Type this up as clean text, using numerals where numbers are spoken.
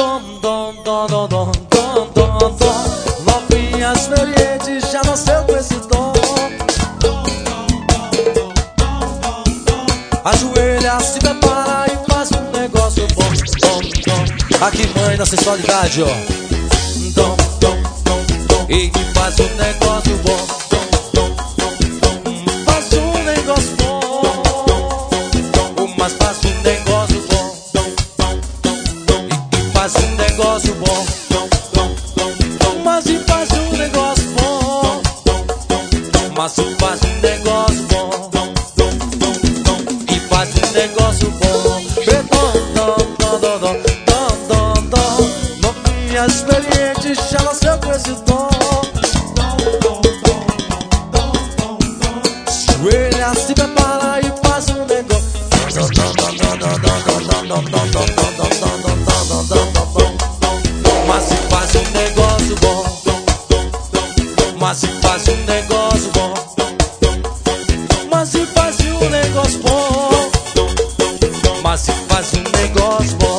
dom, dom, dom, dom, dom, dom, dom. Novinha experiente já nasceu com esse dom. Ajoelha, se prepara e faz um negócio bom, dom, dom. Aqui mãe da sensualidade, ó. Dom, dom, dom, dom. E faz um negócio bom, dom, dom, dom. Faz um negócio bom. Mas faz um negócio bom, e faz um negócio bom. Mas e faz um negócio bom. Mas e faz um negócio bom. E faz um negócio bom. Novinha experiente já nasceu com esse dom. Joelha, se prepara e faz um negócio. Mas se faz um negócio bom. Mas se faz um negócio bom. Mas se faz um negócio bom. Mas se faz um negócio bom.